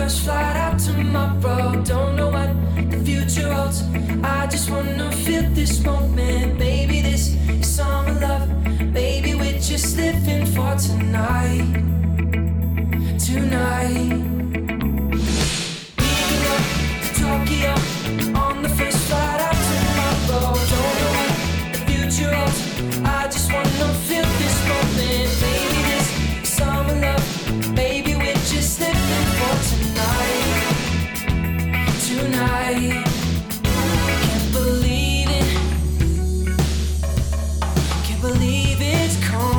first flight out tomorrow. Don't know what the future holds. I just wanna feel this moment. Baby, this is summer love. Baby, we're just living for tonight. Tonight. New York to Tokyo on the first flight out tomorrow. Don't know what the future holds. I just wanna feel this moment. Baby, this is summer love. Baby, we're just living for tonight. Tonight. Can't believe it. Can't believe it's come.